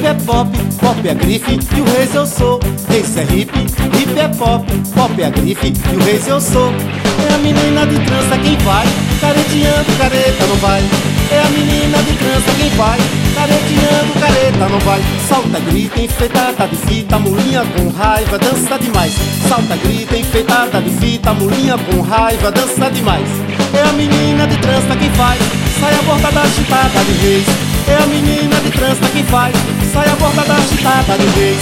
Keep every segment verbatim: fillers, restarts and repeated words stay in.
é pop, pop é grife e o reis eu sou. Esse é hip, hip é pop, pop é grife e o reis eu sou. É a menina de trança quem vai, careteando careta não vai. É a menina de trança quem vai, careteando careta não vai. Salta, grita, enfeitada de fita, mulinha com raiva, dança demais. Salta, grita, enfeitada de fita, mulinha com raiva, dança demais. É a menina de trança quem faz, sai a borda da chitada de reis. É a menina de trança quem faz, sai a borda da chitada de reis.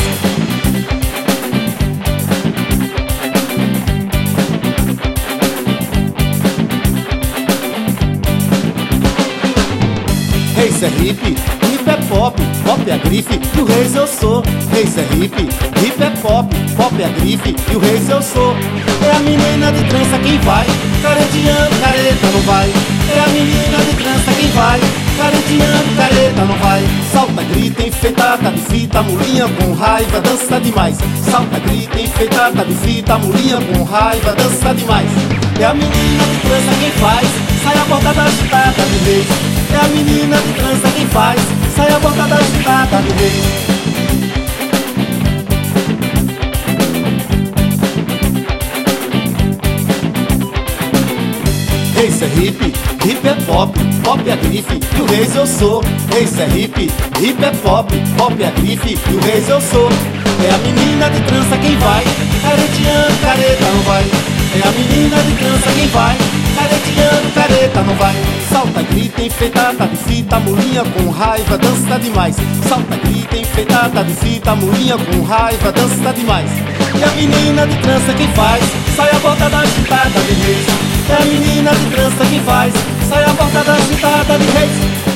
Reis é hip, hip é pop, pop é grife e o reis eu sou. Reis é hip, hip é pop, pop é grife e o reis eu sou. É a menina de trança quem vai, careteando careta não vai. É a menina de trança quem vai, careteando careta não vai. Salta, grita, enfeitada de fita, mulinha com raiva, dança demais. Salta, grita, enfeitada de fita, mulinha com raiva, dança demais. É a menina de trança quem faz, sai a borda da chitada de reis. É a menina de trança quem faz, sai a borda da chitada de reis. Reis é hip, hip é pop, pop é grife e o reis eu sou. Reis é hip, hip é pop, pop é grife e o reis eu sou. É a menina de trança quem vai, careteando careta não vai. É a menina de trança quem vai, careteando careta não vai. Salta, grita, enfeitada de fita, mulinha com raiva, dança demais. Salta, grita, enfeitada de fita, mulinha com raiva, dança demais. E a menina de trança quem faz, sai a borda da chitada de reis. É a menina de trança quem faz, sai a borda da chitada de reis.